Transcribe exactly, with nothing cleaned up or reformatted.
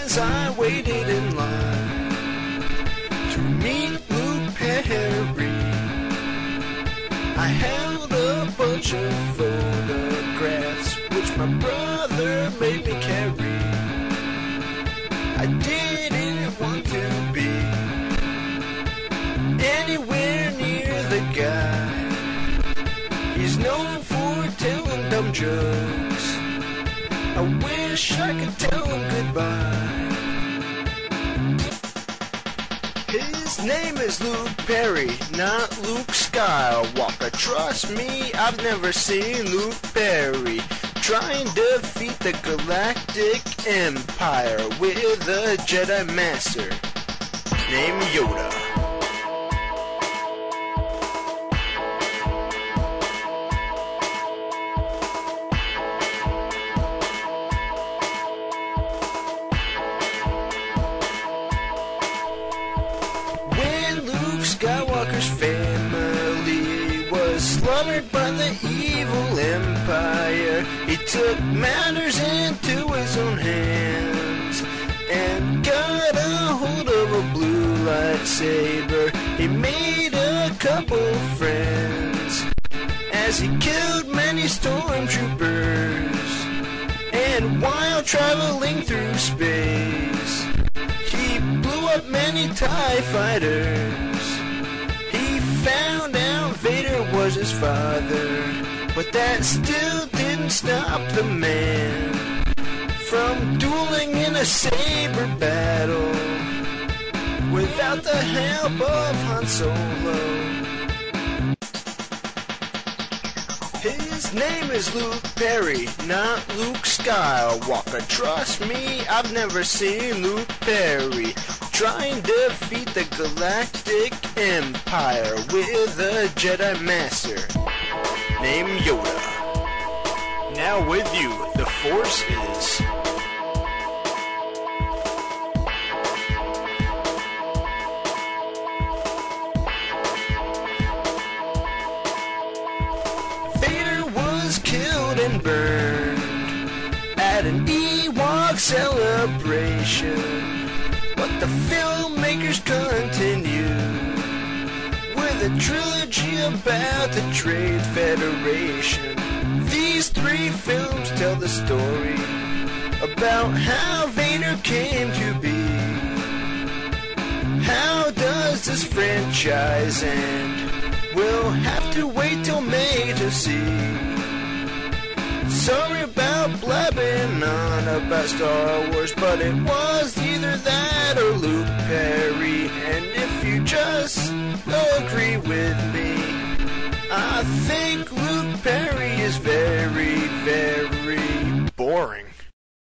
as I waited in line to meet Luke Perry, I held a bunch of photographs which my brother made me carry. I didn't want to be anywhere near the guy. He's known for telling dumb jokes. I wish I could tell him goodbye. His name is Luke Perry, not Luke Skywalker. Trust me, I've never seen Luke Perry try and defeat the Galactic Empire with a Jedi Master named Yoda. Skywalker's family was slaughtered by the evil empire. He took matters into his own hands and got a hold of a blue lightsaber. He made a couple friends as he killed many stormtroopers. And while traveling through space, he blew up many TIE fighters. He found out Vader was his father, but that still didn't stop the man from dueling in a saber battle without the help of Han Solo. His name is Luke Perry, not Luke Skywalker. Trust me, I've never seen Luke Perry try and defeat the Galactic Empire with a Jedi Master named Yoda. Now with you, the Force is... Vader was killed and burned at an Ewok celebration. But the filmmakers continue with a trilogy about the Trade Federation. These three films tell the story about how Vader came to be. How does this franchise end? We'll have to wait till May to see. Sorry about blabbing on about Star Wars, but it was either that or Luke Perry. And if you just agree with me, I think Luke Perry is very, very boring.